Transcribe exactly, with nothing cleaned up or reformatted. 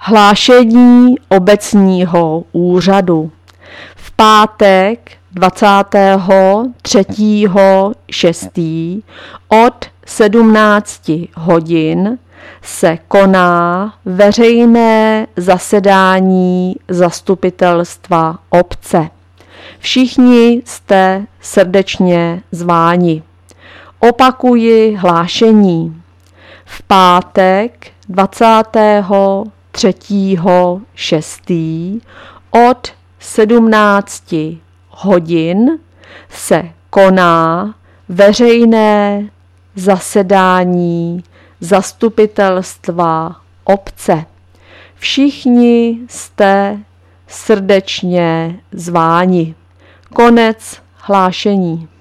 Hlášení obecního úřadu. V pátek dvacátého třetího šestého od sedmnácti hodin se koná veřejné zasedání zastupitelstva obce. Všichni jste srdečně zváni. Opakuji hlášení. V pátek dvacátého třetího šestého od sedmnácti hodin se koná veřejné zasedání zastupitelstva obce. Všichni jste srdečně zváni. Konec hlášení.